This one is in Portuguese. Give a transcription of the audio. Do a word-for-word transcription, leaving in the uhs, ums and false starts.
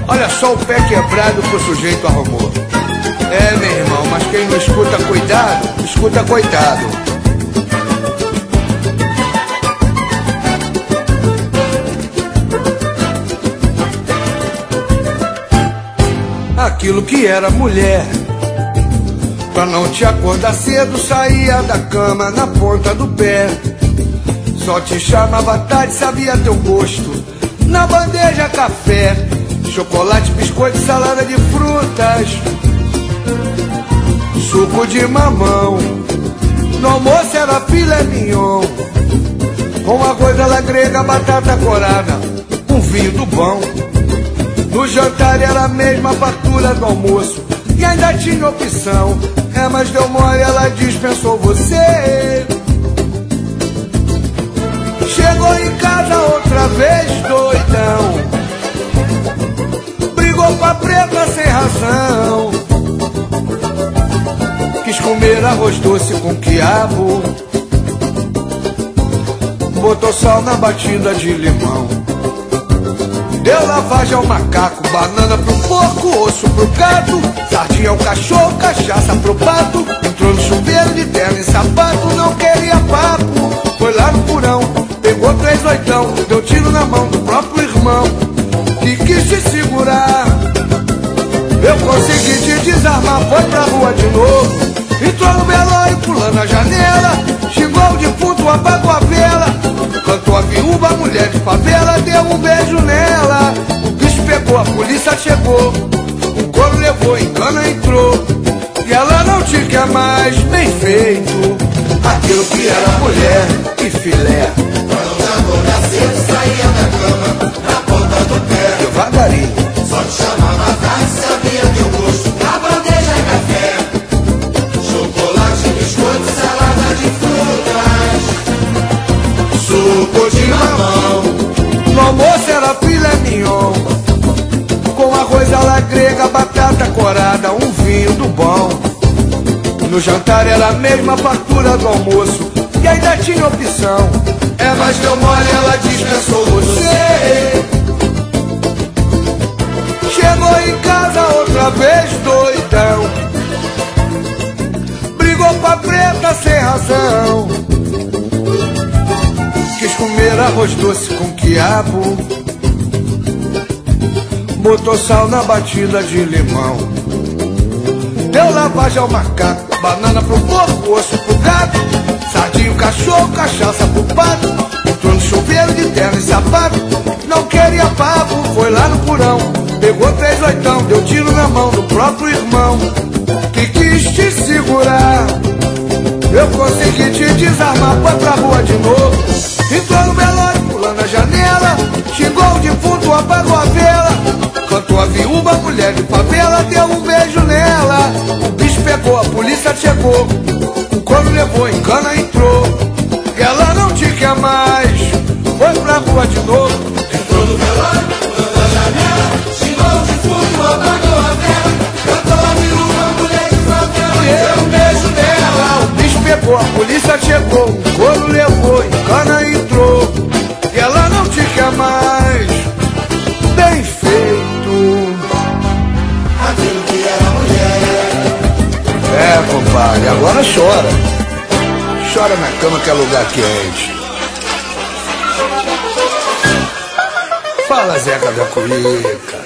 Olha só o pé quebrado que o sujeito arrumou. É, meu irmão, mas quem não escuta cuidado, escuta coitado. Aquilo que era mulher, pra não te acordar cedo, saía da cama na ponta do pé. Só te chamava à tarde, sabia teu gosto, na bandeja café, chocolate, biscoito, salada de frutas, suco de mamão. No almoço era filé mignon, com arroz à la grega, batata corada, um vinho do bom. No jantar era a mesma fartura do almoço, e ainda tinha opção. É, mas deu mole, ela dispensou você. Chegou em casa outra vez doidão, brigou com a preta sem razão, quis comer arroz doce com quiabo, botou sal na batida de limão. Deu lavagem ao macaco, banana pro porco, osso pro gato, sardinha ao cachorro, cachaça pro pato. Entrou no chuveiro de terno e sapato, não queria papo. Foi lá no porão, pegou três oitão, deu tiro na mão do próprio irmão, que quis te segurar. Eu consegui te desarmar, foi pra rua de novo. Entrou no velório, pulando a janela, xingou o defunto, apagou a vela. Cantou a viúva, a mulher de favela, deu um beijo nela. O bicho pegou, a polícia chegou, o couro levou, em cana entrou, e ela não te quer mais, bem feito. Aquilo que era mulher, que filé. Quando acordar cedo, saía da cama, na ponta do pé, devagarinho, só te chamava à tarde, sabia teu gosto, na bandeja café, chocolate, biscoito, salada de frutas, suco de mamão. no almoço era filé mignon, com arroz à la grega, batata corada, um vinho do bom. No jantar era a mesma fartura do almoço, e ainda tinha opção. É, mas deu mole, ela dispensou você. Chegou em casa outra vez doidão, brigou com a preta sem razão, quis comer arroz doce com quiabo, botou sal na batida de limão. Deu lavagem ao macaco, banana pro porco, osso pro gato, sardinho, cachorro, cachaça pro pato. Entrou no chuveiro de terno e sapato, não queria papo. Foi lá no porão, pegou três oitão, deu tiro na mão do próprio irmão, que quis te segurar. Eu consegui te desarmar, foi pra rua de novo. Entrou no velório, pulando a janela, xingou o defunto, apagou a vela. Cantou a viúva, a mulher de favela, deu um beijo nela. O bicho pegou, a polícia chegou, o couro levou, em cana entrou, e ela não te quer mais, foi pra rua de novo. Entrou no velório, pulando a janela, xingou o defunto, apagou a vela. Cantou a viúva, a mulher de favela, deu um beijo nela. O bicho pegou, a polícia chegou, o couro levou, em cana entrou, e ela não te quer mais, bem feito. Aquilo que era mulher. É, compadre, agora chora. Chora na cama que é lugar quente. Fala, Zeca da Cuíca.